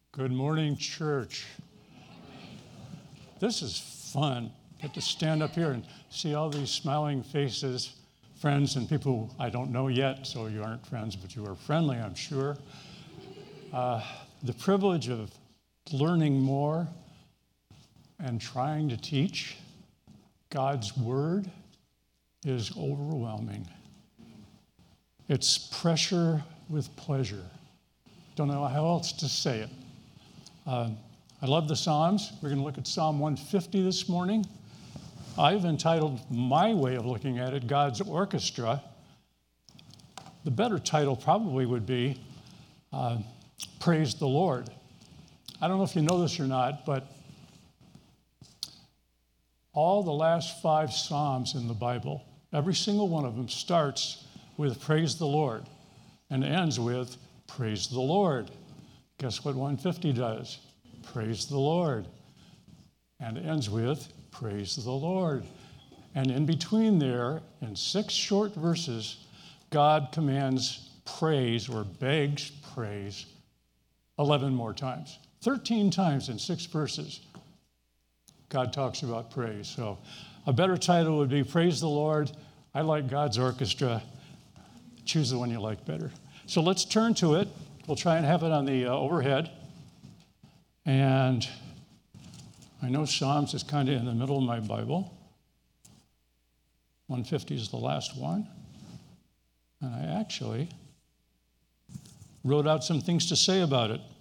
Good morning, church. This is fun. Get to stand up here and see all these smiling faces, friends and people I don't know yet, so you aren't friends, but you are friendly, I'm sure. The privilege of learning more and trying to teach God's Word is overwhelming. It's pressure with pleasure. Don't know how else to say it. I love the Psalms. We're going to look at Psalm 150 this morning. I've entitled my way of looking at it, God's Orchestra. The better title probably would be Praise the Lord. I don't know if you know this or not, but all the last 5 Psalms in the Bible, every single one of them starts with Praise the Lord and ends with Praise the Lord. Guess what 150 does? Praise the Lord. And ends with Praise the Lord. And in between there, in 6 short verses, God commands praise or begs praise 11 more times. 13 times in 6 verses, God talks about praise. So a better title would be Praise the Lord. I like God's Orchestra. Choose the one you like better. So let's turn to it. We'll try and have it on the overhead. And I know Psalms is kind of in the middle of my Bible. 150 is the last one. And I actually wrote out some things to say about it.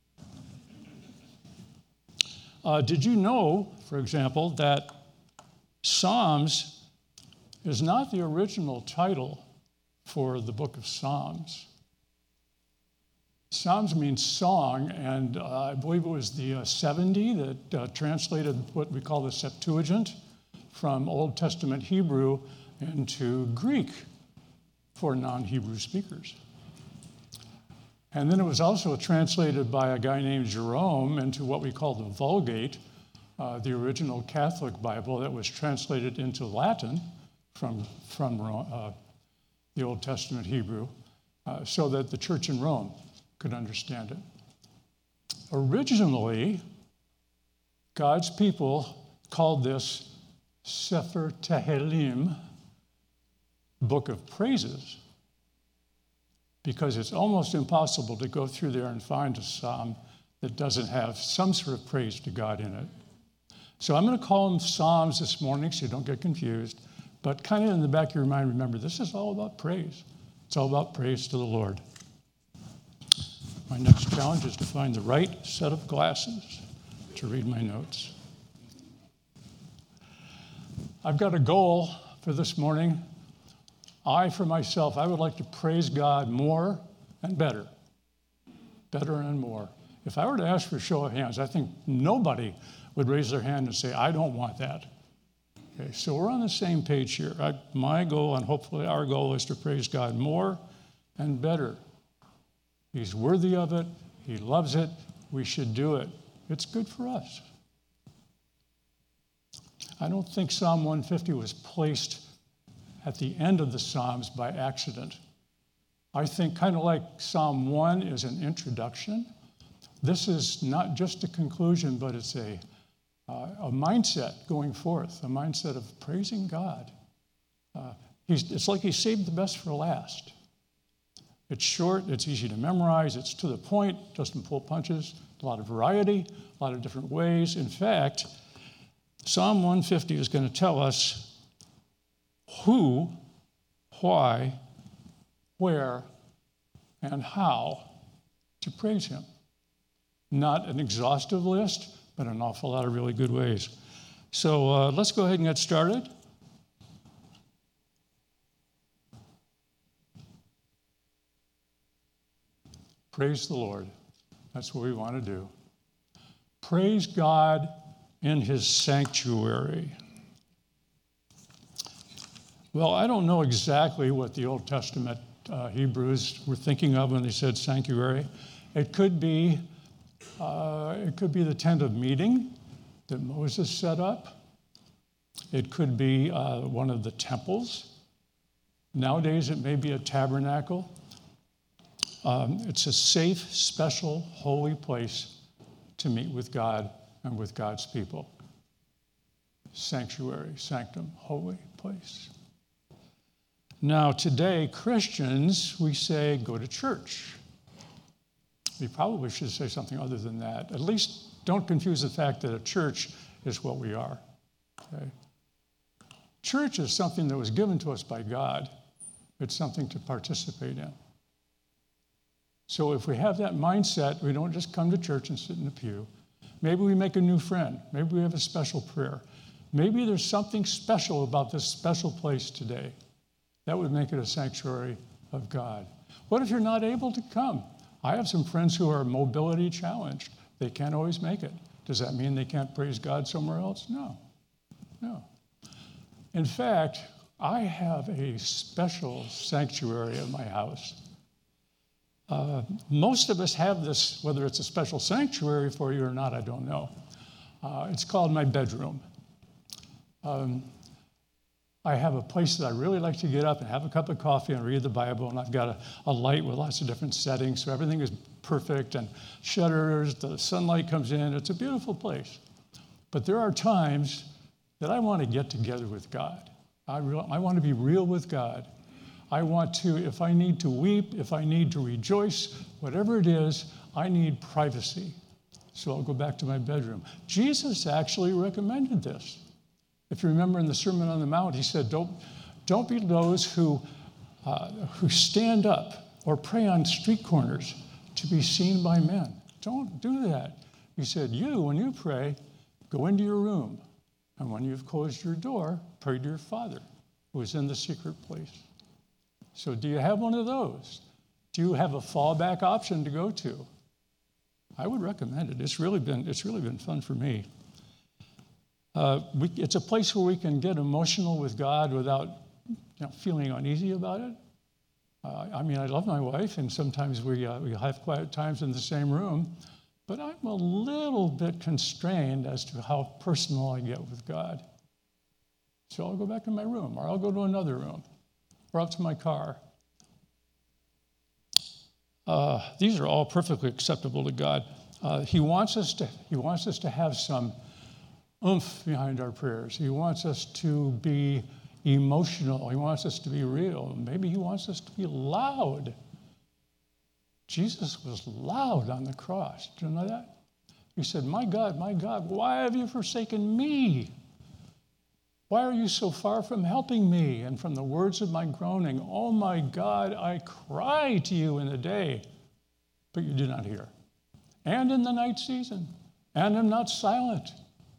Did you know, for example, that Psalms is not the original title for the book of Psalms? Psalms means song, and I believe it was the 70 that translated what we call the Septuagint from Old Testament Hebrew into Greek for non-Hebrew speakers. And then it was also translated by a guy named Jerome into what we call the Vulgate, the original Catholic Bible that was translated into Latin from the Old Testament Hebrew, so that the church in Rome could understand it. Originally, God's people called this Sefer Tehillim, Book of Praises, because it's almost impossible to go through there and find a psalm that doesn't have some sort of praise to God in it. So I'm going to call them Psalms this morning so you don't get confused, but kind of in the back of your mind, remember, this is all about praise. It's all about praise to the Lord. My next challenge is to find the right set of glasses to read my notes. I've got a goal for this morning. For myself, I would like to praise God more and better. Better and more. If I were to ask for a show of hands, I think nobody would raise their hand and say, I don't want that. Okay, so we're on the same page here. My goal, and hopefully our goal, is to praise God more and better. He's worthy of it. He loves it. We should do it. It's good for us. I don't think Psalm 150 was placed at the end of the Psalms by accident. I think kind of like Psalm 1 is an introduction. This is not just a conclusion, but it's a mindset going forth, a mindset of praising God. It's like he saved the best for last. It's short, it's easy to memorize, it's to the point, doesn't pull punches, a lot of variety, a lot of different ways. In fact, Psalm 150 is going to tell us who, why, where, and how to praise him. Not an exhaustive list, but an awful lot of really good ways. So let's go ahead and get started. Praise the Lord. That's what we want to do. Praise God in his sanctuary. Well, I don't know exactly what the Old Testament Hebrews were thinking of when they said sanctuary. It could be the tent of meeting that Moses set up. It could be one of the temples. Nowadays, it may be a tabernacle. It's a safe, special, holy place to meet with God and with God's people. Sanctuary, sanctum, holy place. Now, today, Christians, we say, go to church. We probably should say something other than that. At least don't confuse the fact that a church is what we are. Okay? Church is something that was given to us by God. It's something to participate in. So if we have that mindset, we don't just come to church and sit in the pew. Maybe we make a new friend. Maybe we have a special prayer. Maybe there's something special about this special place today. That would make it a sanctuary of God. What if you're not able to come? I have some friends who are mobility challenged. They can't always make it. Does that mean they can't praise God somewhere else? No. In fact, I have a special sanctuary at my house. Most of us have this, whether it's a special sanctuary for you or not, I don't know. It's called my bedroom. I have a place that I really like to get up and have a cup of coffee and read the Bible, and I've got a light with lots of different settings, so everything is perfect, and shutters, the sunlight comes in. It's a beautiful place. But there are times that I want to get together with God. I want to be real with God. I want to, if I need to weep, if I need to rejoice, whatever it is, I need privacy. So I'll go back to my bedroom. Jesus actually recommended this. If you remember in the Sermon on the Mount, he said, don't be those who stand up or pray on street corners to be seen by men. Don't do that. He said, when you pray, go into your room. And when you've closed your door, pray to your Father who is in the secret place. So do you have one of those? Do you have a fallback option to go to? I would recommend it. It's really been fun for me. It's a place where we can get emotional with God without feeling uneasy about it. I love my wife, and sometimes we have quiet times in the same room, but I'm a little bit constrained as to how personal I get with God. So I'll go back to my room, or I'll go to another room, or out to my car. These are all perfectly acceptable to God. He wants us to have some oomph behind our prayers. He wants us to be emotional. He wants us to be real. Maybe he wants us to be loud. Jesus was loud on the cross. Do you know that? He said, my God, why have you forsaken me? Why are you so far from helping me? And from the words of my groaning, oh my God, I cry to you in the day, but you do not hear. And in the night season, and am not silent.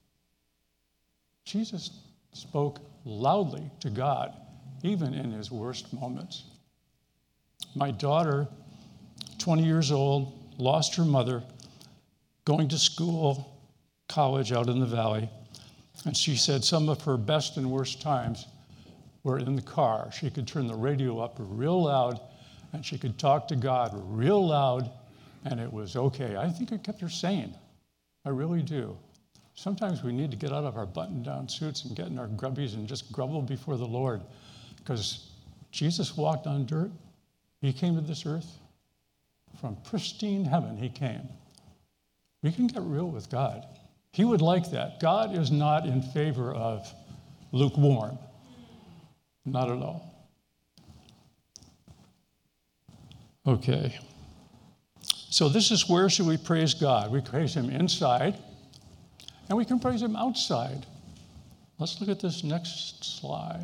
Jesus spoke loudly to God, even in his worst moments. My daughter, 20 years old, lost her mother, going to school, college out in the valley. And she said some of her best and worst times were in the car. She could turn the radio up real loud, and she could talk to God real loud, and it was okay. I think it kept her sane. I really do. Sometimes we need to get out of our button-down suits and get in our grubbies and just grovel before the Lord, because Jesus walked on dirt. He came to this earth. From pristine heaven, he came. We can get real with God. He would like that. God is not in favor of lukewarm. Not at all. Okay. So this is where should we praise God? We praise him inside, and we can praise him outside. Let's look at this next slide.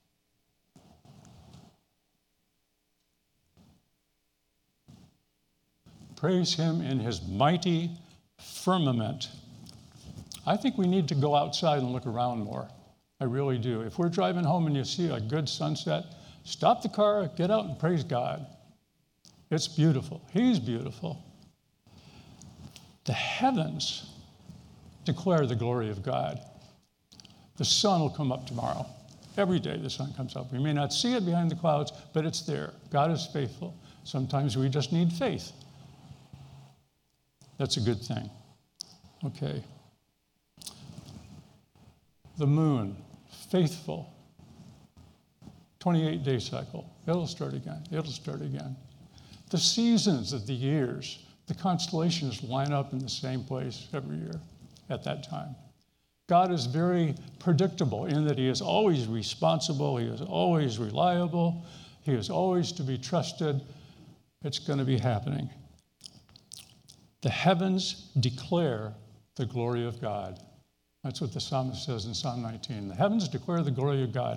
Praise him in his mighty firmament. I think we need to go outside and look around more. I really do. If we're driving home and you see a good sunset, stop the car, get out and praise God. It's beautiful. He's beautiful. The heavens declare the glory of God. The sun will come up tomorrow. Every day the sun comes up. We may not see it behind the clouds, but it's there. God is faithful. Sometimes we just need faith. That's a good thing. Okay. The moon, faithful. 28-day cycle. It'll start again. The seasons of the years, The constellations line up in the same place every year at that time. God is very predictable in that he is always responsible, he is always reliable, he is always to be trusted. It's going to be happening. The heavens declare the glory of God. That's what the psalmist says in Psalm 19. The heavens declare the glory of God.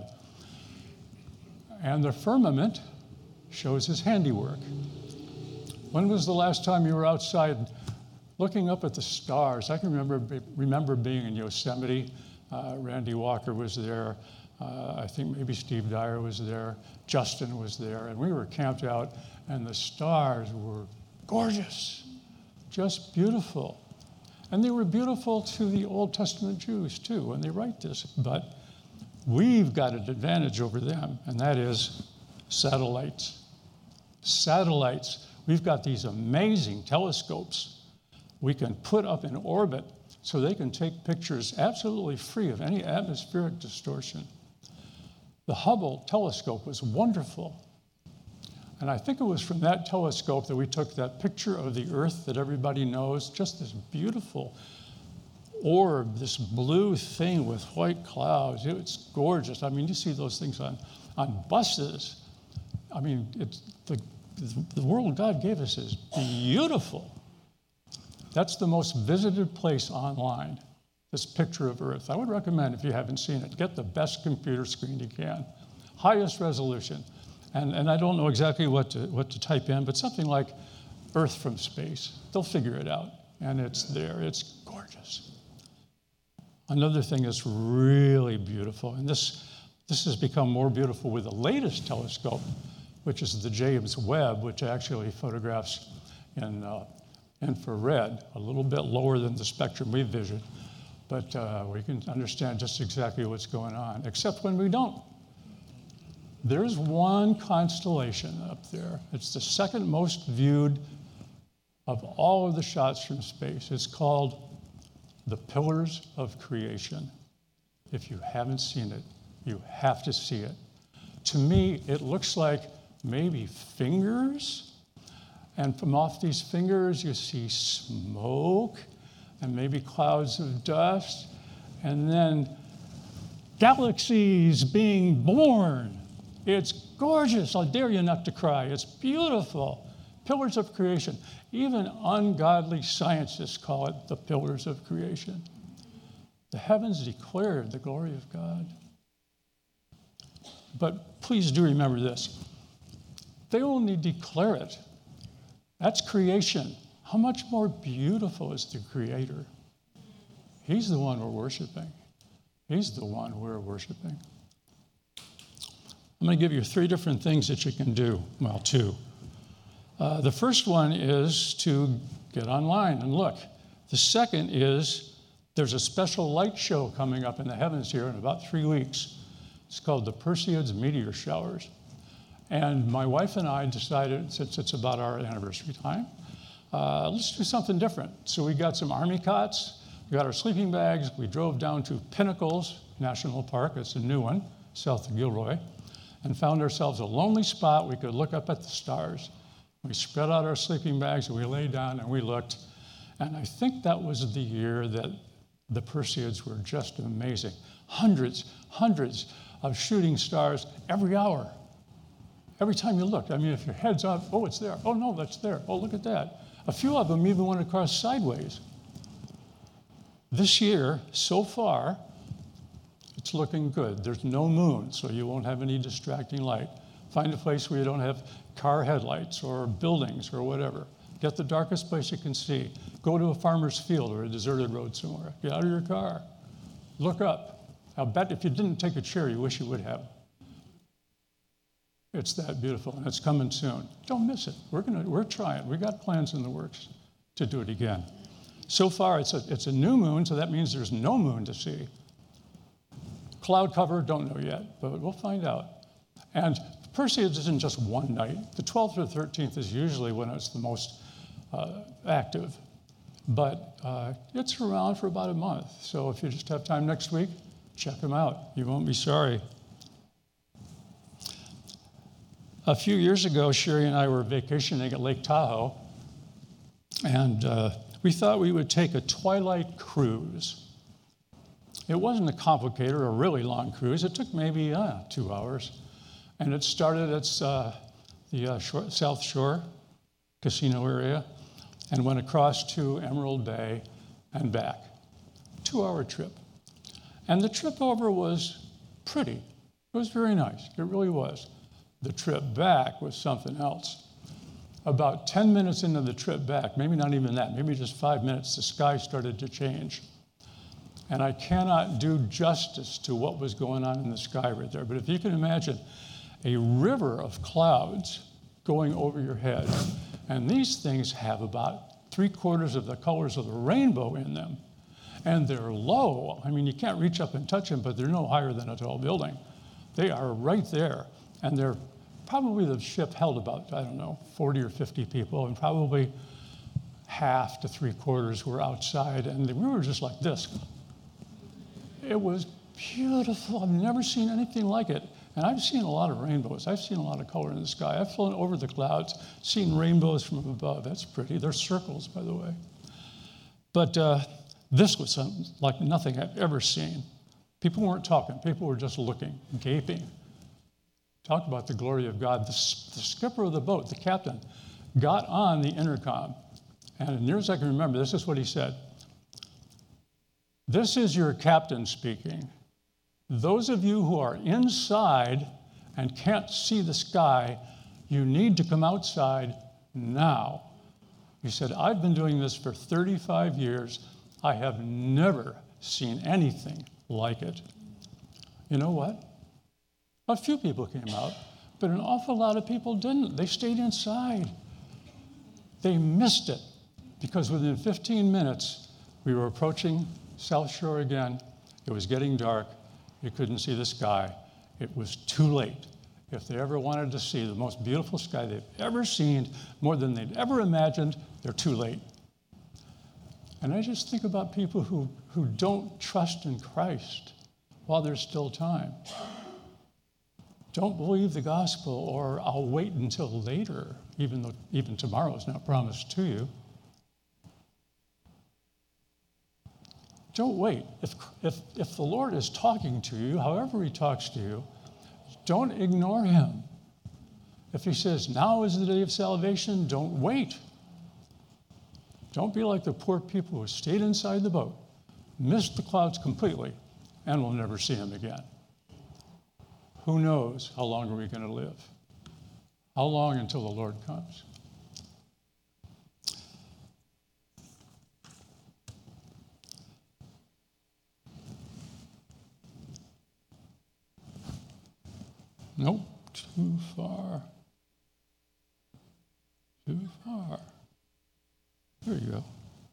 And the firmament shows his handiwork. When was the last time you were outside looking up at the stars? I can remember being in Yosemite. Randy Walker was there. I think maybe Steve Dyer was there. Justin was there. And we were camped out, and the stars were gorgeous, just beautiful. And they were beautiful to the Old Testament Jews, too, when they write this. But we've got an advantage over them, and that is satellites. Satellites. We've got these amazing telescopes we can put up in orbit so they can take pictures absolutely free of any atmospheric distortion. The Hubble telescope was wonderful. And I think it was from that telescope that we took that picture of the Earth that everybody knows, just this beautiful orb, this blue thing with white clouds. It's gorgeous. I mean, you see those things on buses. I mean, the world God gave us is beautiful. That's the most visited place online, this picture of Earth. I would recommend, if you haven't seen it, get the best computer screen you can. Highest resolution. And I don't know exactly what to type in, but something like Earth from space. They'll figure it out. And it's there. It's gorgeous. Another thing that's really beautiful, and this has become more beautiful with the latest telescope, which is the James Webb, which actually photographs in infrared, a little bit lower than the spectrum we vision, but we can understand just exactly what's going on, except when we don't. There's one constellation up there. It's the second most viewed of all of the shots from space. It's called the Pillars of Creation. If you haven't seen it, you have to see it. To me, it looks like maybe fingers, and from off these fingers you see smoke and maybe clouds of dust, and then galaxies being born. It's gorgeous. I dare you not to cry. It's beautiful. Pillars of creation. Even ungodly scientists call it the pillars of creation. The heavens declared the glory of God. But please do remember this. They only declare it. That's creation. How much more beautiful is the Creator? He's the one we're worshiping. He's the one we're worshiping. I'm going to give you 3 different things that you can do. Well, 2. The first one is to get online and look. The second is there's a special light show coming up in the heavens here in about 3 weeks. It's called the Perseids Meteor Showers. And my wife and I decided, since it's about our anniversary time, let's do something different. So we got some army cots, we got our sleeping bags, we drove down to Pinnacles National Park, it's a new one, south of Gilroy, and found ourselves a lonely spot we could look up at the stars. We spread out our sleeping bags and we lay down and we looked. And I think that was the year that the Perseids were just amazing. Hundreds of shooting stars every hour. Every time you looked. I mean, if your head's up, oh, it's there. Oh, no, that's there. Oh, look at that. A few of them even went across sideways. This year, so far, it's looking good. There's no moon, so you won't have any distracting light. Find a place where you don't have car headlights or buildings or whatever. Get the darkest place you can see. Go to a farmer's field or a deserted road somewhere. Get out of your car. Look up. I'll bet if you didn't take a chair, you wish you would have. It's that beautiful, and it's coming soon. Don't miss it. We're trying. We got plans in the works to do it again. So far, it's a new moon, so that means there's no moon to see. Cloud cover, don't know yet, but we'll find out. And Perseids isn't just one night. The 12th or 13th is usually when it's the most active. But it's around for about a month. So if you just have time next week, check them out. You won't be sorry. A few years ago, Sherry and I were vacationing at Lake Tahoe. And we thought we would take a twilight cruise. It wasn't a complicated or a really long cruise. It took maybe 2 hours. And it started at the South Shore casino area and went across to Emerald Bay and back. 2-hour trip. And the trip over was pretty. It was very nice. It really was. The trip back was something else. About 10 minutes into the trip back, maybe not even that, maybe just 5 minutes, the sky started to change. And I cannot do justice to what was going on in the sky right there. But if you can imagine a river of clouds going over your head, and these things have about 3/4 of the colors of the rainbow in them. And they're low. I mean, you can't reach up and touch them, but they're no higher than a tall building. They are right there. And they're probably, the ship held about, 40 or 50 people, and probably half to 3/4 were outside. And we were just like this. It was beautiful. I've never seen anything like it. And I've seen a lot of rainbows. I've seen a lot of color in the sky. I've flown over the clouds, seen rainbows from above. That's pretty. They're circles, by the way. But this was like nothing I've ever seen. People weren't talking. People were just looking, gaping. Talk about the glory of God. The skipper of the boat, the captain, got on the intercom. And as near as I can remember, this is what he said. "This is your captain speaking. Those of you who are inside and can't see the sky, you need to come outside now." He said, "I've been doing this for 35 years. I have never seen anything like it." You know what? A few people came out, but an awful lot of people didn't. They stayed inside. They missed it because within 15 minutes, we were approaching South Shore again. It was getting dark. You couldn't see the sky. It was too late. If they ever wanted to see the most beautiful sky they've ever seen, more than they'd ever imagined, they're too late. And I just think about people who don't trust in Christ while there's still time. Don't believe the gospel, or I'll wait until later, even tomorrow is not promised to you. Don't wait. If the Lord is talking to you, however he talks to you, don't ignore him. If he says, now is the day of salvation, don't wait. Don't be like the poor people who stayed inside the boat, missed the clouds completely, and will never see him again. Who knows how long are we going to live? How long until the Lord comes? Nope, too far. Too far. There you go.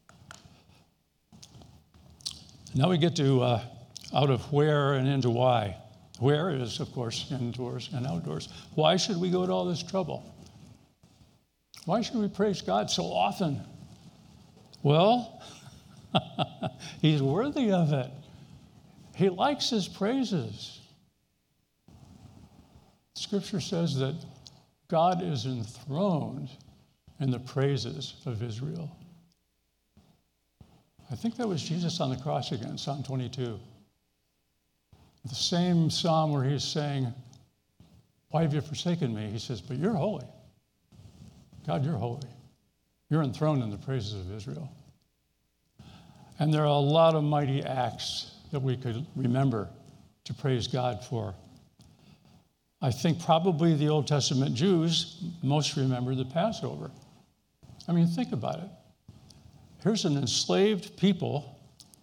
Now we get to out of where and into why. Where is, of course, indoors and outdoors. Why should we go to all this trouble? Why should we praise God so often? Well, he's worthy of it. He likes his praises. Scripture says that God is enthroned in the praises of Israel. I think that was Jesus on the cross again, Psalm 22. The same psalm where he's saying, why have you forsaken me? He says, but you're holy. God, you're holy. You're enthroned in the praises of Israel. And there are a lot of mighty acts that we could remember to praise God for. I think probably the Old Testament Jews most remember the Passover. I mean, think about it. Here's an enslaved people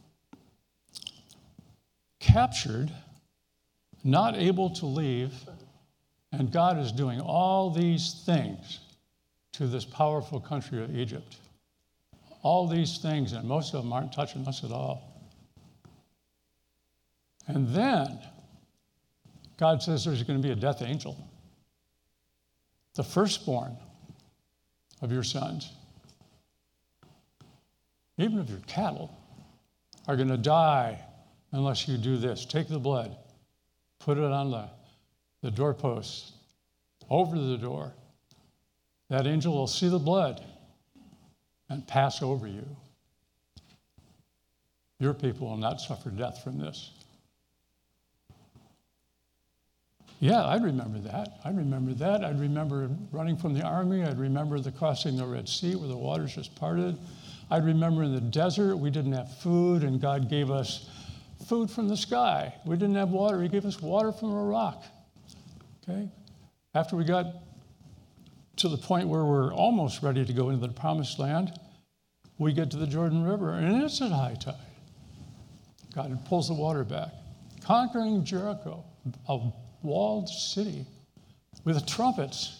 captured, not able to leave, and God is doing all these things to this powerful country of Egypt. All these things, and most of them aren't touching us at all. And then God says there's going to be a death angel. The firstborn of your sons, even of your cattle, are going to die unless you do this. Take the blood, put it on the doorpost, over the door. That angel will see the blood, and pass over you. Your people will not suffer death from this. Yeah, I'd remember that. I'd remember running from the army. I'd remember the crossing the Red Sea where the waters just parted. I'd remember in the desert we didn't have food and God gave us food from the sky. We didn't have water. He gave us water from a rock. Okay? After we got to the point where we're almost ready to go into the promised land, we get to the Jordan River and it's at high tide. God pulls the water back. Conquering Jericho, a walled city with trumpets.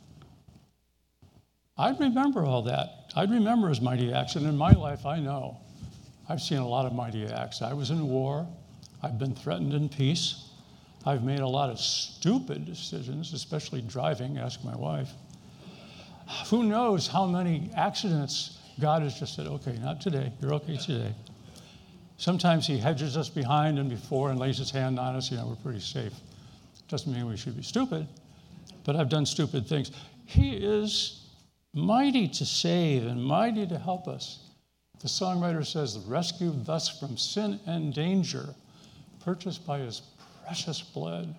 I'd remember all that. I'd remember his mighty acts. And in my life, I know I've seen a lot of mighty acts. I was in war. I've been threatened in peace. I've made a lot of stupid decisions, especially driving. Ask my wife. Who knows how many accidents God has just said, okay, not today. You're okay today. Sometimes he hedges us behind and before and lays his hand on us. We're pretty safe. Doesn't mean we should be stupid, but I've done stupid things. He is mighty to save and mighty to help us. The songwriter says, rescued thus from sin and danger, purchased by his precious blood.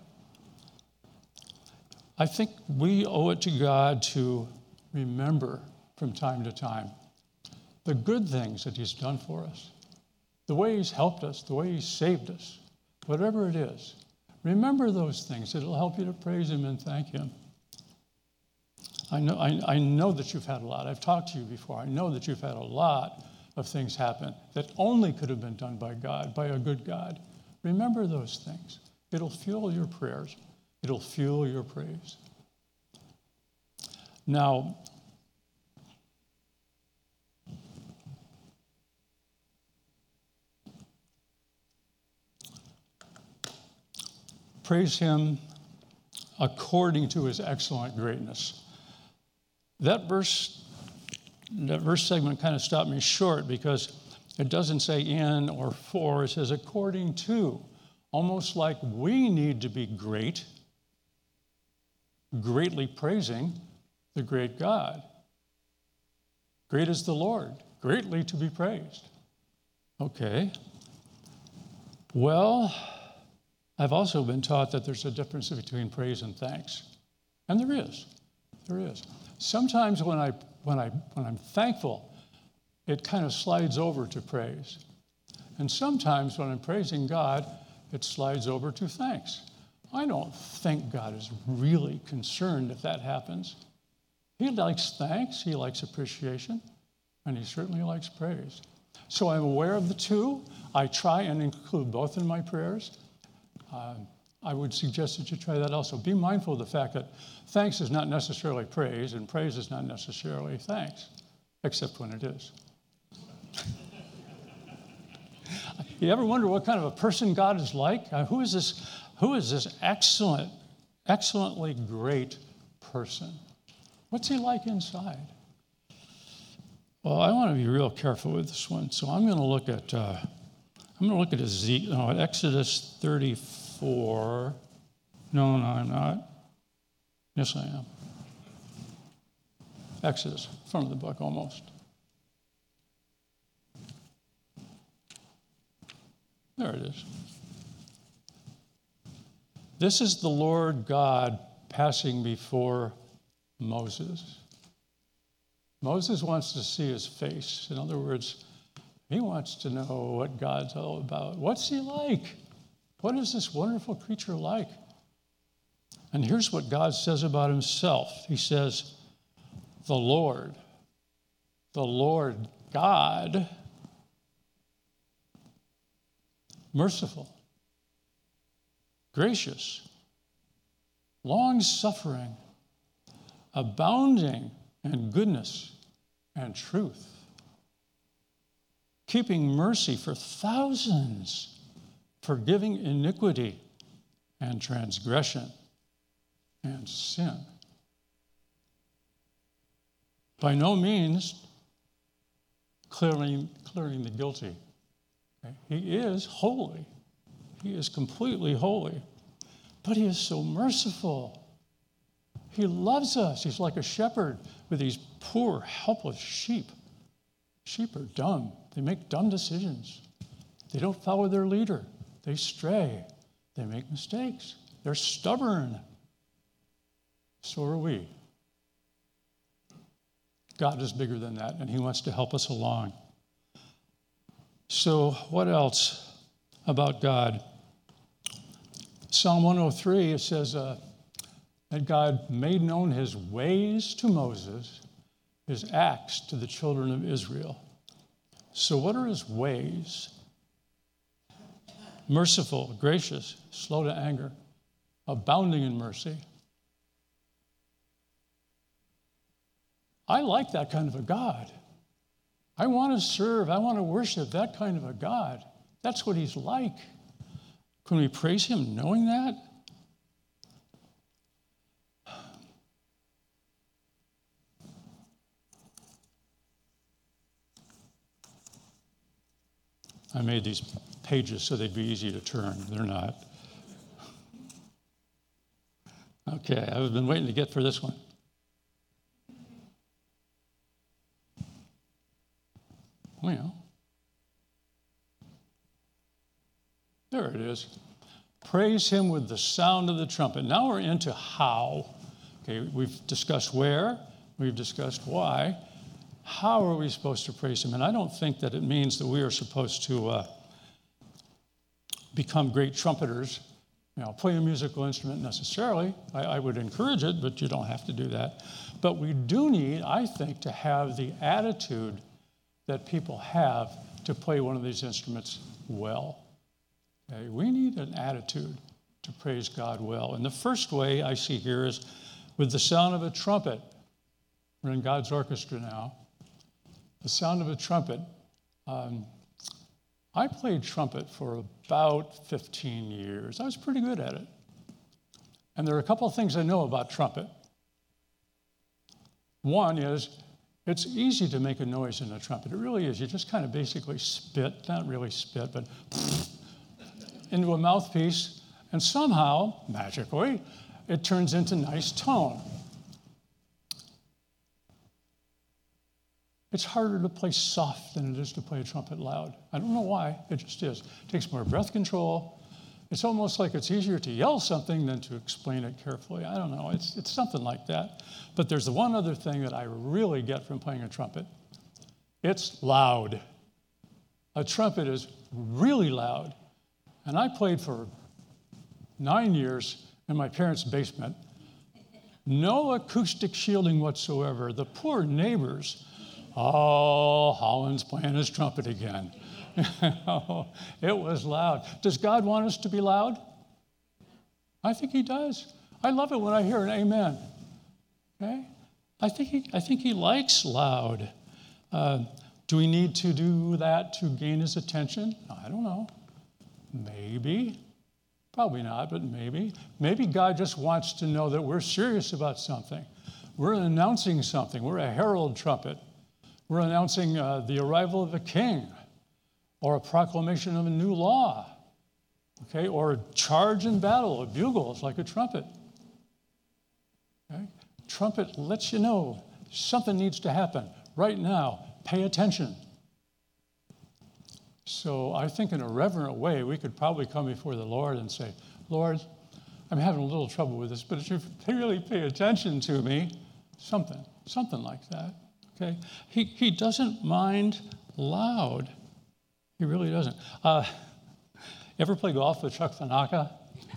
I think we owe it to God to remember from time to time the good things that he's done for us, the way he's helped us, the way he's saved us, whatever it is. Remember those things. It'll help you to praise him and thank him. I know that you've had a lot. I've talked to you before. I know that you've had a lot of things happen that only could have been done by God, by a good God. Remember those things. It'll fuel your prayers. It'll fuel your praise. Now, praise him according to his excellent greatness. That verse segment kind of stopped me short because it doesn't say in or for, it says according to, almost like we need to be greatly praising the great God. Great is the Lord, greatly to be praised. Okay. Well, I've also been taught that there's a difference between praise and thanks. And there is. Sometimes when I'm thankful, it kind of slides over to praise. And sometimes when I'm praising God, it slides over to thanks. I don't think God is really concerned if that happens. He likes thanks, he likes appreciation, and he certainly likes praise. So I'm aware of the two. I try and include both in my prayers. I would suggest that you try that also. Be mindful of the fact that thanks is not necessarily praise, and praise is not necessarily thanks, except when it is. You ever wonder what kind of a person God is like? Who is this excellently great person? What's he like inside? Well, I want to be real careful with this one, so I'm going to look at Exodus 34. No, I'm not. Yes, I am. Exodus, front of the book almost. There it is. This is the Lord God passing before Moses. Moses wants to see his face. In other words, he wants to know what God's all about. What's he like? What is this wonderful creature like? And here's what God says about himself. He says, the Lord God, merciful, gracious, long-suffering, abounding in goodness and truth, keeping mercy for thousands, forgiving iniquity and transgression and sin. By no means clearing the guilty. Okay? He is holy. He is completely holy. But he is so merciful. He loves us. He's like a shepherd with these poor, helpless sheep. Sheep are dumb. They make dumb decisions. They don't follow their leader. They stray. They make mistakes. They're stubborn. So are we. God is bigger than that, and he wants to help us along. So what else about God? Psalm 103, it says that God made known his ways to Moses, his acts to the children of Israel. So what are his ways? Merciful, gracious, slow to anger, abounding in mercy. I like that kind of a God. I want to serve, I want to worship that kind of a God. That's what he's like. Can we praise him knowing that? I made these pages so they'd be easy to turn. They're not. Okay, I've been waiting to get for this one. Well, there it is. Praise him with the sound of the trumpet. Now we're into how. Okay, we've discussed where, we've discussed why. How are we supposed to praise him? And I don't think that it means that we are supposed to become great trumpeters, play a musical instrument necessarily. I would encourage it, but you don't have to do that. But we do need, I think, to have the attitude that people have to play one of these instruments well. Okay? We need an attitude to praise God well. And the first way I see here is with the sound of a trumpet. We're in God's orchestra now. The sound of a trumpet. I played trumpet for about 15 years. I was pretty good at it. And there are a couple of things I know about trumpet. One is, it's easy to make a noise in a trumpet. It really is. You just kind of basically spit, not really spit, but into a mouthpiece, and somehow, magically, it turns into nice tone. It's harder to play soft than it is to play a trumpet loud. I don't know why, it just is. It takes more breath control. It's almost like it's easier to yell something than to explain it carefully. I don't know, it's something like that. But there's the one other thing that I really get from playing a trumpet. It's loud. A trumpet is really loud. And I played for 9 years in my parents' basement. No acoustic shielding whatsoever. The poor neighbors, oh, Holland's playing his trumpet again. It was loud. Does God want us to be loud? I think he does. I love it when I hear an amen. Okay? I think he likes loud. Do we need to do that to gain his attention? I don't know. Maybe. Probably not, but maybe. Maybe God just wants to know that we're serious about something. We're announcing something. We're a herald trumpet. We're announcing the arrival of a king, or a proclamation of a new law, okay? Or a charge in battle. A bugle is like a trumpet. Okay? Trumpet lets you know something needs to happen right now. Pay attention. So I think in a reverent way, we could probably come before the Lord and say, Lord, I'm having a little trouble with this, but if you really pay attention to me, something like that. Okay? He doesn't mind loud. He really doesn't. Ever play golf with Chuck Tanaka?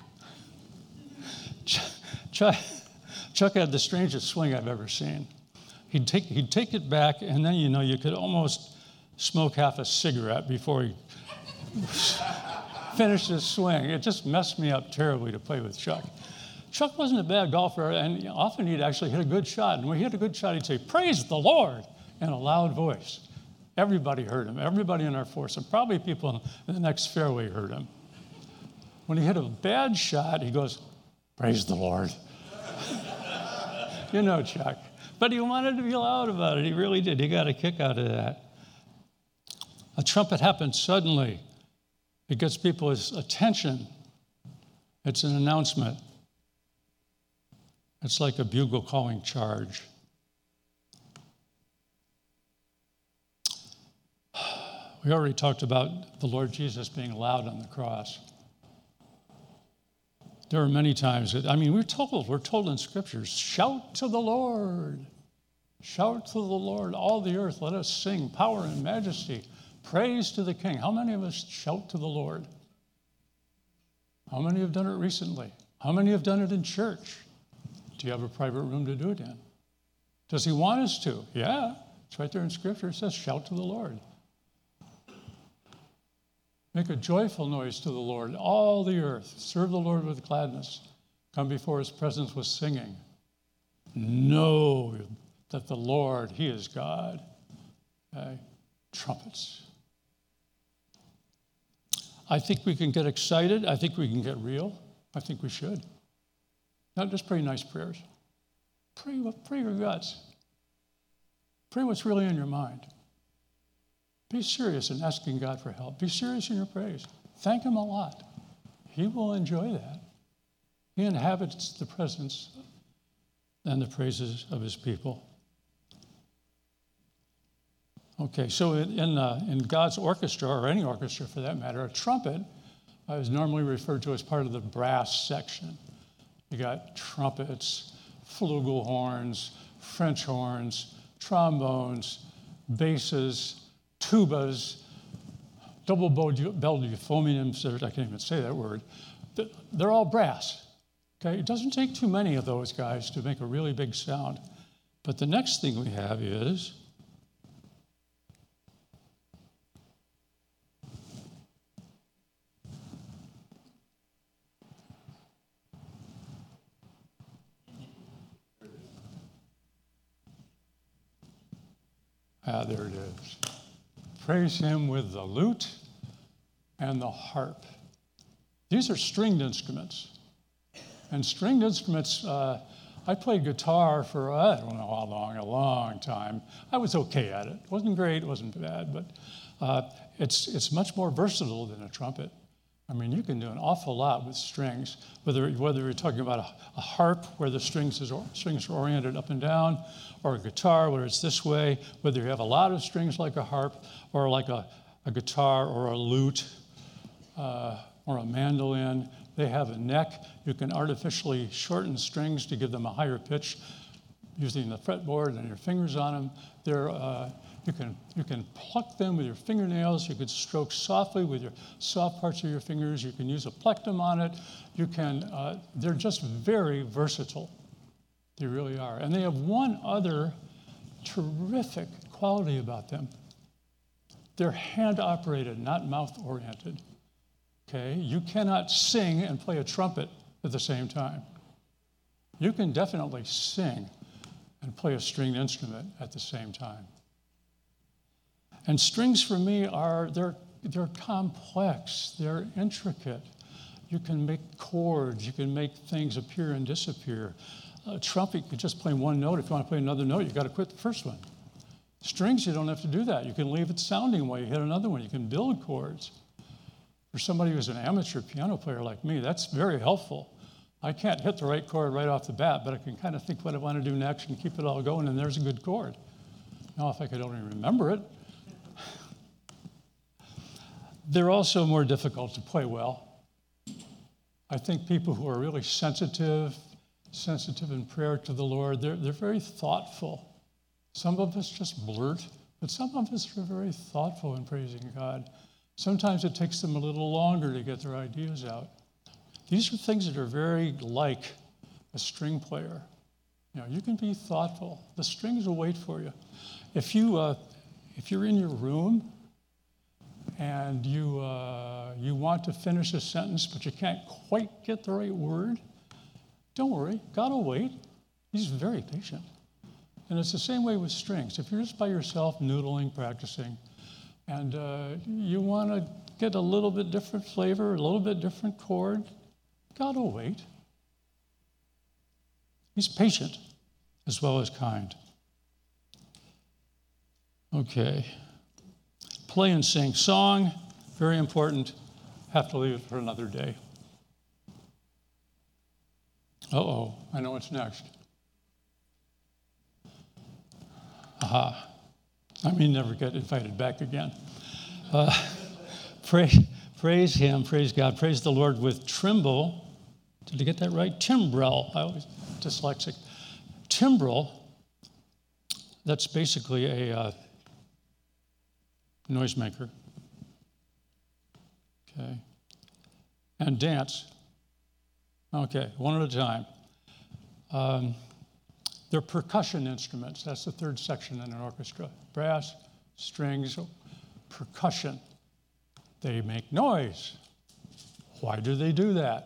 Chuck had the strangest swing I've ever seen. He'd take it back, and then, you could almost smoke half a cigarette before he finished his swing. It just messed me up terribly to play with Chuck. Chuck wasn't a bad golfer, and often he'd actually hit a good shot. And when he hit a good shot, he'd say, "Praise the Lord," in a loud voice. Everybody heard him. Everybody in our foursome, probably people in the next fairway heard him. When he hit a bad shot, he goes, "Praise the Lord." Chuck. But he wanted to be loud about it. He really did. He got a kick out of that. A trumpet happens suddenly. It gets people's attention. It's an announcement. It's like a bugle calling charge. We already talked about the Lord Jesus being loud on the cross. There are many times we're told in scriptures, shout to the Lord. Shout to the Lord, all the earth, let us sing power and majesty, praise to the King. How many of us shout to the Lord? How many have done it recently? How many have done it in church? Do you have a private room to do it in? Does he want us to? Yeah, it's right there in scripture. It says, shout to the Lord. Make a joyful noise to the Lord, all the earth. Serve the Lord with gladness. Come before his presence with singing. Know that the Lord, he is God. Okay? Trumpets. I think we can get excited. I think we can get real. I think we should. Not just pray nice prayers. Pray your guts. Pray what's really in your mind. Be serious in asking God for help. Be serious in your praise. Thank him a lot. He will enjoy that. He inhabits the presence and the praises of his people. Okay, so in God's orchestra, or any orchestra for that matter, a trumpet is normally referred to as part of the brass section. You got trumpets, flugelhorns, French horns, trombones, basses, tubas, double-belled euphoniums, I can't even say that word. They're all brass. Okay, it doesn't take too many of those guys to make a really big sound. But the next thing we have is there it is. Praise him with the lute and the harp. These are stringed instruments. And stringed instruments, I played guitar for, I don't know how long, a long time. I was okay at it. It wasn't great, it wasn't bad, but it's much more versatile than a trumpet. I mean, you can do an awful lot with strings, whether you're talking about a harp where the strings are oriented up and down, or a guitar where it's this way, whether you have a lot of strings like a harp, or like a guitar or a lute, or a mandolin. They have a neck. You can artificially shorten strings to give them a higher pitch using the fretboard and your fingers on them. You can pluck them with your fingernails. You can stroke softly with your soft parts of your fingers. You can use a plectrum on it. They're just very versatile. They really are. And they have one other terrific quality about them. They're hand-operated, not mouth-oriented. Okay? You cannot sing and play a trumpet at the same time. You can definitely sing and play a stringed instrument at the same time. And strings for me they're complex, they're intricate. You can make chords, you can make things appear and disappear. A trumpet, you can just play one note. If you want to play another note, you've got to quit the first one. Strings, you don't have to do that. You can leave it sounding while you hit another one. You can build chords. For somebody who's an amateur piano player like me, that's very helpful. I can't hit the right chord right off the bat, but I can kind of think what I want to do next and keep it all going, and there's a good chord. Now, if I could only remember it. They're also more difficult to play well. I think people who are really sensitive in prayer to the Lord, they're very thoughtful. Some of us just blurt, but some of us are very thoughtful in praising God. Sometimes it takes them a little longer to get their ideas out. These are things that are very like a string player. You can be thoughtful. The strings will wait for you. If you're in your room and you want to finish a sentence, but you can't quite get the right word, don't worry, God will wait. He's very patient. And it's the same way with strings. If you're just by yourself noodling, practicing, and you want to get a little bit different flavor, a little bit different chord, God will wait. He's patient as well as kind. Okay. Play and sing. Song, very important. Have to leave it for another day. I know what's next. I may never get invited back again. Praise him, praise God, praise the Lord with timbrel. Did I get that right? Timbrel. I always dyslexic. Timbrel, that's basically a noisemaker. Okay. And dance. Okay, one at a time. They're percussion instruments. That's the third section in an orchestra. Brass, strings, percussion. They make noise. Why do they do that?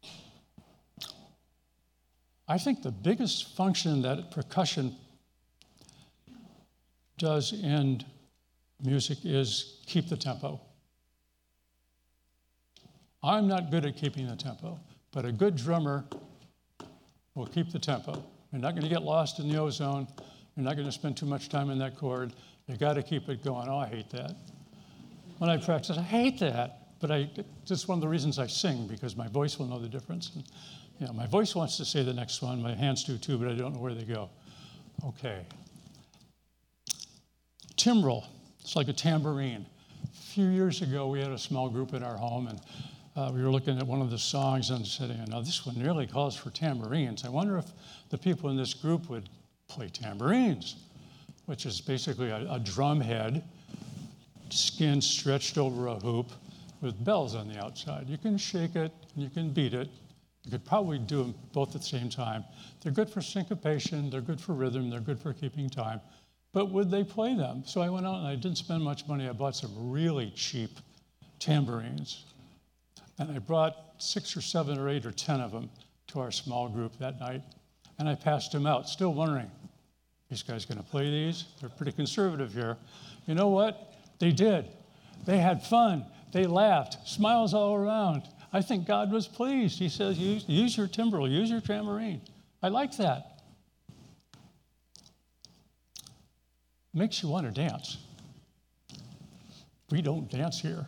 I think the biggest function that percussion does in music is keep the tempo. I'm not good at keeping the tempo, but a good drummer will keep the tempo. You're not going to get lost in the ozone. You're not going to spend too much time in that chord. You got to keep it going. Oh, I hate that. When I practice, I hate that. But that's one of the reasons I sing, because my voice will know the difference. And, my voice wants to say the next one. My hands do too, but I don't know where they go. Okay. Timbrel. It's like a tambourine. A few years ago, we had a small group in our home, and we were looking at one of the songs and said, now this one really calls for tambourines. I wonder if the people in this group would play tambourines, which is basically a drum head, skin stretched over a hoop with bells on the outside. You can shake it, and you can beat it. You could probably do them both at the same time. They're good for syncopation, they're good for rhythm, they're good for keeping time. But would they play them? So I went out and I didn't spend much money. I bought some really cheap tambourines. And I brought 6 or 7 or 8 or 10 of them to our small group that night. And I passed them out, still wondering, these guys going to play these? They're pretty conservative here. You know what? They did. They had fun. They laughed. Smiles all around. I think God was pleased. He says, use your timbrel, use your tambourine. I like that. Makes you want to dance. We don't dance here.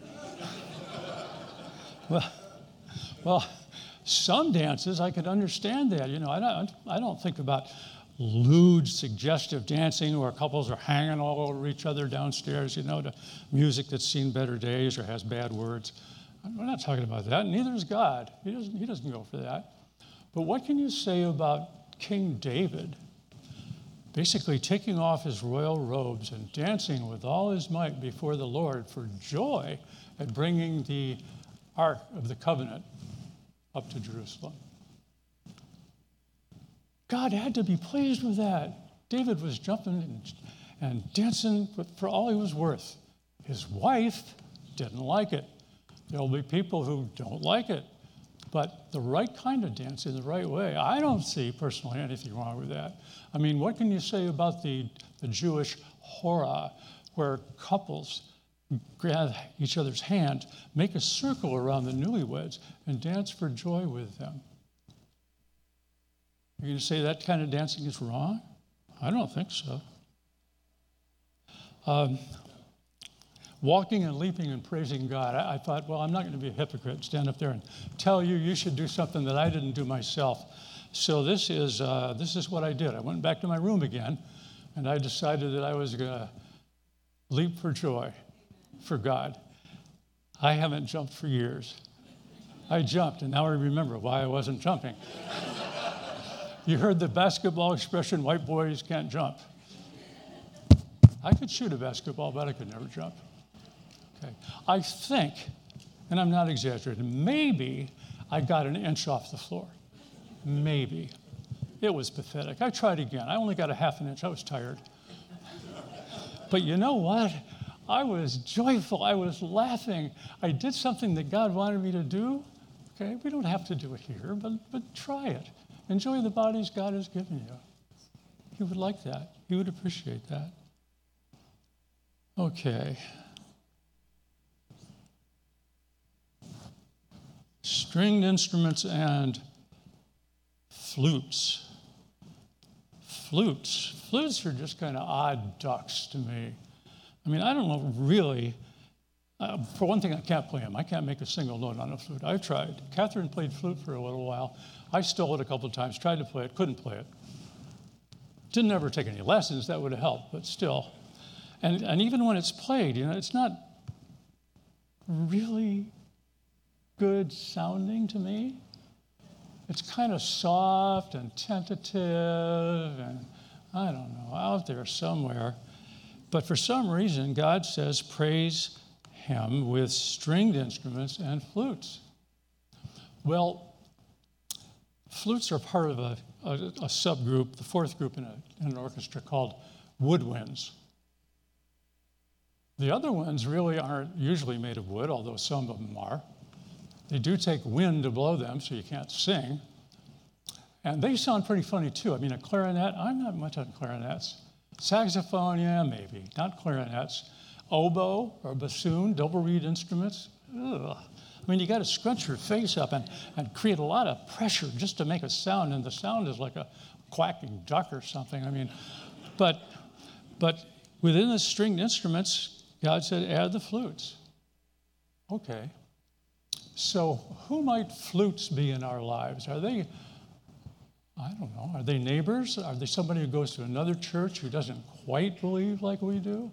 Well, some dances I could understand that. I don't think about lewd, suggestive dancing where couples are hanging all over each other downstairs, to music that's seen better days or has bad words. We're not talking about that. Neither is God. He doesn't go for that. But what can you say about King David basically taking off his royal robes and dancing with all his might before the Lord for joy at bringing the Ark of the Covenant up to Jerusalem? God had to be pleased with that. David was jumping and dancing for all he was worth. His wife didn't like it. There'll be people who don't like it. But the right kind of dance in the right way, I don't see personally anything wrong with that. I mean, what can you say about the Jewish hora, where couples grab each other's hand, make a circle around the newlyweds, and dance for joy with them? You're going to say that kind of dancing is wrong? I don't think so. Walking and leaping and praising God. I thought, well, I'm not going to be a hypocrite, stand up there and tell you should do something that I didn't do myself. So this is what I did. I went back to my room again, and I decided that I was going to leap for joy for God. I haven't jumped for years. I jumped, and now I remember why I wasn't jumping. You heard the basketball expression, white boys can't jump. I could shoot a basketball, but I could never jump. Okay. I think, and I'm not exaggerating, maybe I got an inch off the floor. Maybe. It was pathetic. I tried again. I only got a half an inch. I was tired. But you know what? I was joyful. I was laughing. I did something that God wanted me to do. Okay, we don't have to do it here, but try it. Enjoy the bodies God has given you. He would like that. He would appreciate that. Okay. Stringed instruments and flutes. Flutes are just kind of odd ducks to me. I mean, I don't know really. For one thing, I can't play them. I can't make a single note on a flute. I've tried. Catherine played flute for a little while. I stole it a couple of times, tried to play it, couldn't play it. Didn't ever take any lessons. That would have helped, but still. And even when it's played, it's not really good sounding to me. It's kind of soft and tentative and, I don't know, out there somewhere. But for some reason, God says, praise him with stringed instruments and flutes. Well, flutes are part of a subgroup, the fourth group in an orchestra called woodwinds. The other ones really aren't usually made of wood, although some of them are. They do take wind to blow them, so you can't sing. And they sound pretty funny, too. I mean, a clarinet, I'm not much on clarinets. Saxophone, yeah, maybe. Not clarinets. Oboe or bassoon, double reed instruments. Ugh. I mean, you got to scrunch your face up and create a lot of pressure just to make a sound, and the sound is like a quacking duck or something. I mean, but within the stringed instruments, God said, add the flutes. Okay. So who might flutes be in our lives? Are they, I don't know, are they neighbors? Are they somebody who goes to another church who doesn't quite believe like we do?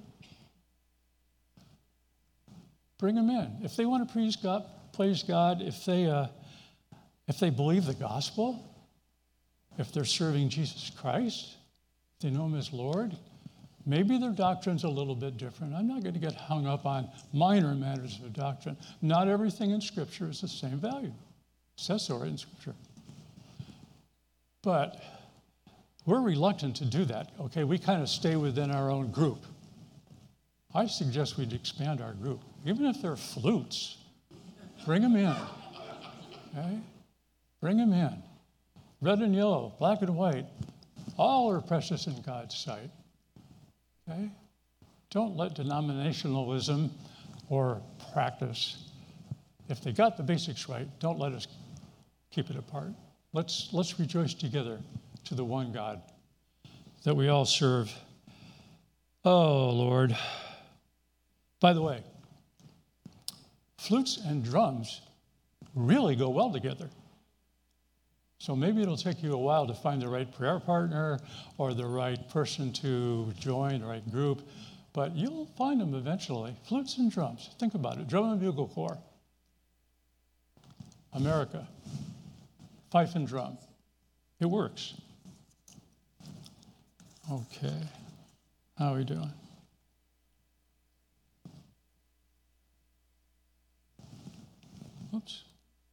Bring them in. If they want to praise God, if they believe the gospel, if they're serving Jesus Christ, if they know him as Lord, maybe their doctrine's a little bit different. I'm not going to get hung up on minor matters of doctrine. Not everything in Scripture is the same value. It says so in Scripture. But we're reluctant to do that. Okay, we kind of stay within our own group. I suggest we'd expand our group. Even if they're flutes, bring them in. Okay? Bring them in. Red and yellow, black and white, all are precious in God's sight. Okay? Don't let denominationalism or practice, if they got the basics right, don't let us keep it apart. Let's rejoice together to the one God that we all serve. Oh, Lord. By the way, flutes and drums really go well together. So maybe it'll take you a while to find the right prayer partner or the right person to join, the right group, but you'll find them eventually. Flutes and drums. Think about it. Drum and bugle corps. America. Fife and drum. It works. Okay. How are we doing? Oops.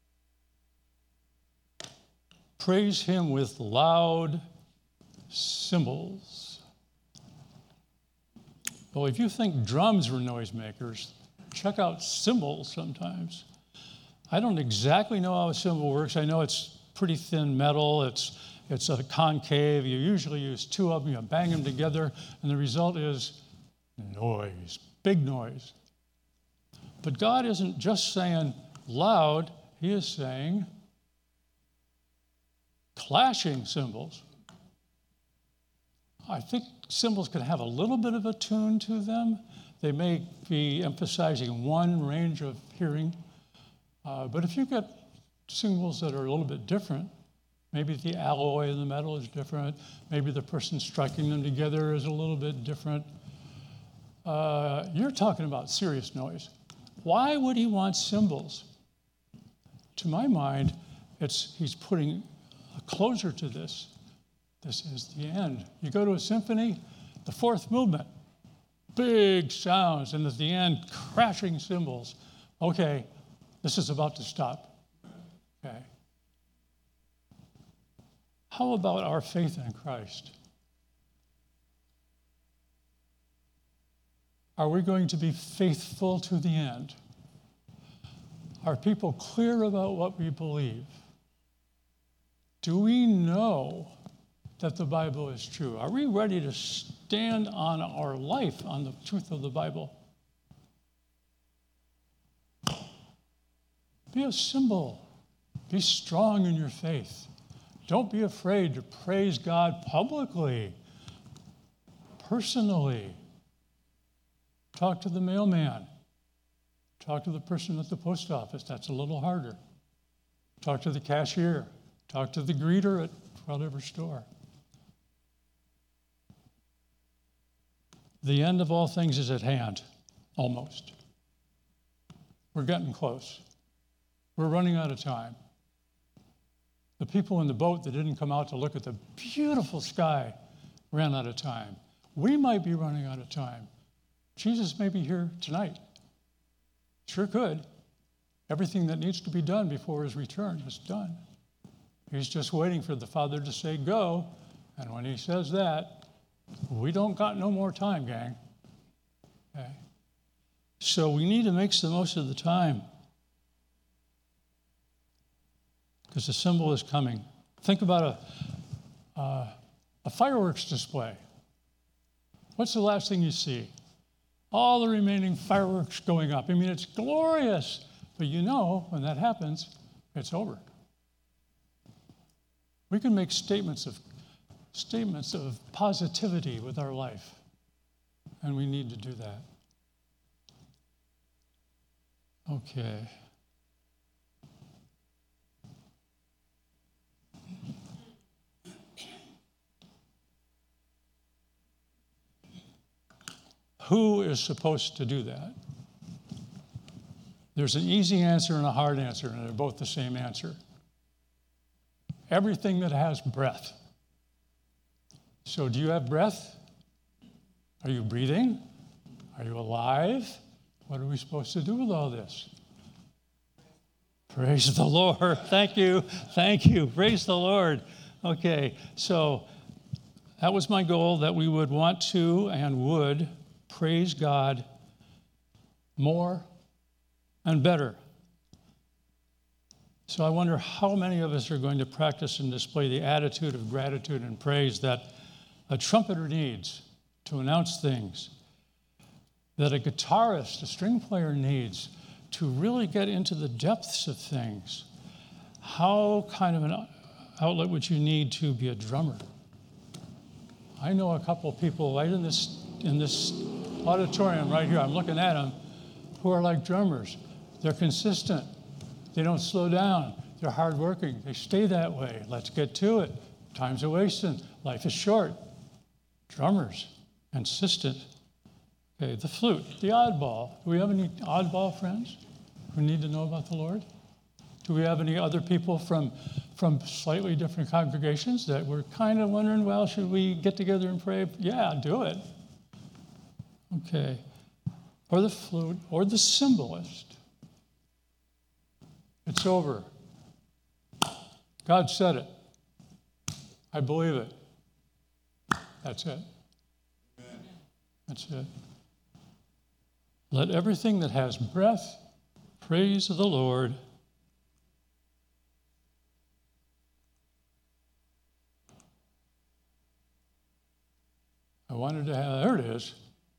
Praise him with loud cymbals. Well, if you think drums were noisemakers, check out cymbals sometimes. I don't exactly know how a cymbal works. I know it's pretty thin metal. It's a concave. You usually use two of them. You bang them together, and the result is noise, big noise. But God isn't just saying loud. He is saying clashing cymbals. I think cymbals can have a little bit of a tune to them. They may be emphasizing one range of hearing. But if you get cymbals that are a little bit different, maybe the alloy in the metal is different, maybe the person striking them together is a little bit different, you're talking about serious noise. Why would he want cymbals? To my mind, he's putting a closer to this. This is the end. You go to a symphony, the fourth movement, big sounds, and at the end, crashing cymbals. Okay, this is about to stop. Okay. How about our faith in Christ? Are we going to be faithful to the end? Are people clear about what we believe? Do we know that the Bible is true? Are we ready to stand on our life on the truth of the Bible? Be a symbol. Be strong in your faith. Don't be afraid to praise God publicly, personally. Talk to the mailman. Talk to the person at the post office. That's a little harder. Talk to the cashier. Talk to the greeter at whatever store. The end of all things is at hand, almost. We're getting close. We're running out of time. The people in the boat that didn't come out to look at the beautiful sky ran out of time. We might be running out of time. Jesus may be here tonight. Sure could. Everything that needs to be done before his return is done. He's just waiting for the Father to say go, and when he says that, we don't got no more time, gang. Okay? So we need to make the most of the time, because the symbol is coming. Think about a fireworks display. What's the last thing you see? All the remaining fireworks going up. I mean, it's glorious, but you know when that happens, it's over. We can make statements of positivity with our life, and we need to do that. Okay. Who is supposed to do that? There's an easy answer and a hard answer, and they're both the same answer. Everything that has breath. So do you have breath? Are you breathing? Are you alive? What are we supposed to do with all this? Praise the Lord. Thank you. Thank you. Praise the Lord. Okay, so that was my goal, that we would want to and would praise God more and better. So I wonder how many of us are going to practice and display the attitude of gratitude and praise that a trumpeter needs to announce things, that a guitarist, a string player needs to really get into the depths of things. How kind of an outlet would you need to be a drummer? I know a couple of people right in this auditorium right here, I'm looking at them, who are like drummers. They're consistent. They don't slow down. They're hardworking. They stay that way. Let's get to it. Time's a wasting. Life is short. Drummers, consistent. Okay, the flute, the oddball. Do we have any oddball friends who need to know about the Lord? Do we have any other people from slightly different congregations that we're kind of wondering, well, should we get together and pray? Yeah, do it. Okay. Or the flute, or the cymbalist. It's over. God said it. I believe it. That's it. Amen. That's it. Let everything that has breath praise the Lord. I wanted to have, there it is.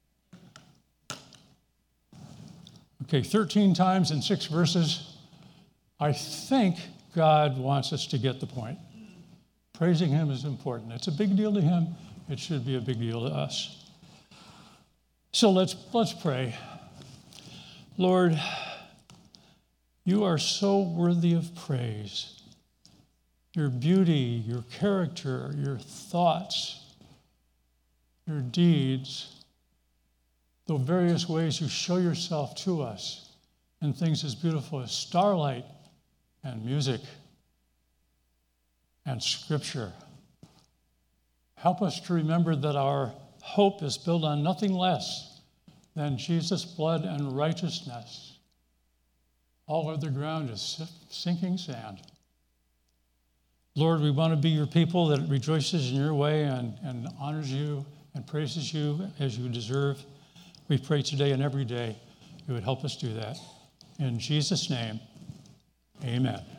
Okay, 13 times in 6 verses. I think God wants us to get the point. Praising him is important. It's a big deal to him. It should be a big deal to us. So let's pray. Lord, you are so worthy of praise. Your beauty, your character, your thoughts, your deeds, the various ways you show yourself to us in things as beautiful as starlight and music and scripture. Help us to remember that our hope is built on nothing less than Jesus' blood and righteousness. All other ground is sinking sand. Lord, we want to be your people that rejoices in your way and honors you and praises you as you deserve. We pray today and every day you would help us do that. In Jesus' name, amen.